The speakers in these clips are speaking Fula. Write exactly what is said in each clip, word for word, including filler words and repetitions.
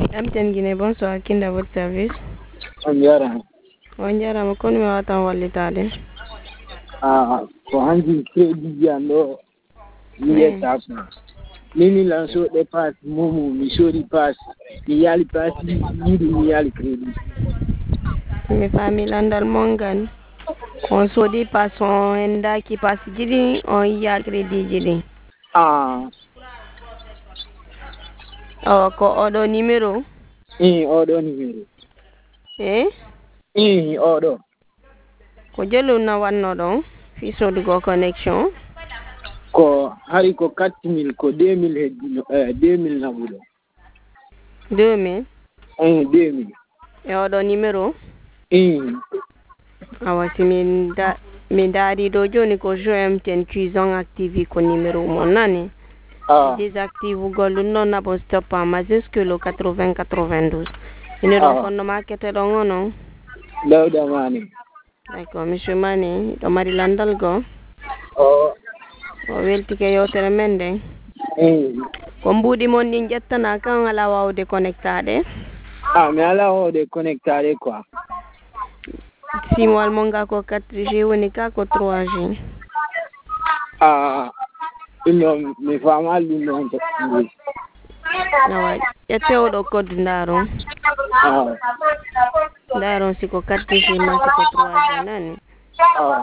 M T N Guinée, bonsoir. Kinda votre service? On jarama. On jarama kono mi watan wallitade. Ah, ko hanjum crédit jam ɗo wiyeta ko mini lansoɗe pass momo mi soodi pass mi yaali pass yiɗi mi yaali crédit. Mi fami landal mongan on soodi pass on en daki pass jiɗi on yiya crédit jiɗi. Ah. Oh, ko oɗo numéro? I oɗo numéro. Eh? I oɗo. Ko jelu na wanno ɗon fi sodugo connexion? Ko hari ko quatre mille ko deux mille heddi eh, deux mille naɓuɗo. deux mille? Eh, deux mille. E oɗo numéro? I. Awa si min da min daari ɗo joni ko jo M T N cuison active ko numéro mon nani. Ah. Désactive gollu non nabo stop en majuscule quatre-vingts quatre-vingt-douze. Ine ɗon fonno makete ɗon ono. Dawda Mane. D'accord, monsieur Mane, ɗo mari landal go. Oh. O weltike yewtere men nden. Eh. Ko mbuuɗi mon ɗin ƴettana kan ala wawde connectade. Ah, mi ala wawde connectade quoi. Simwal monga ko quatre G woni ka ko trois G. Ah, ɗum mi famal ɗum ɗon to. Awa ƴette oɗo code ndaron. Ah. Ndaron siko quatre G ma siko trois G nani. Ah.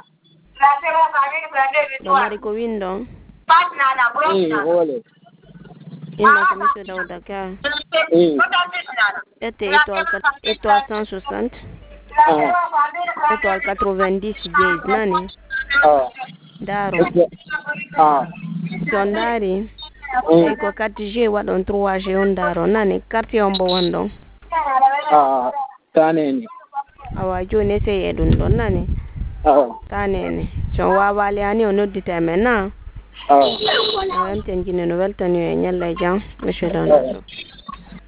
Ɗo mari ko windon. Eh, wole. Inno ko monsieur Dawda Ka. Eh. Ƴette étoile étoile cent soixante. Ah. Étoile quatre-vingt-dix dièse nani. Ah. Daro. Ah. Son dari. Eh. Ko quatre G waɗon trois G on daro nani quartier on bo wonɗon. Ah. Taneni. Awa joni essaye ɗum ɗon nani. Ah. Taneni. So wawali ani o noddita men na. Ah. M T N Guinée no weltani e ñalla e jam monsieur Dawda.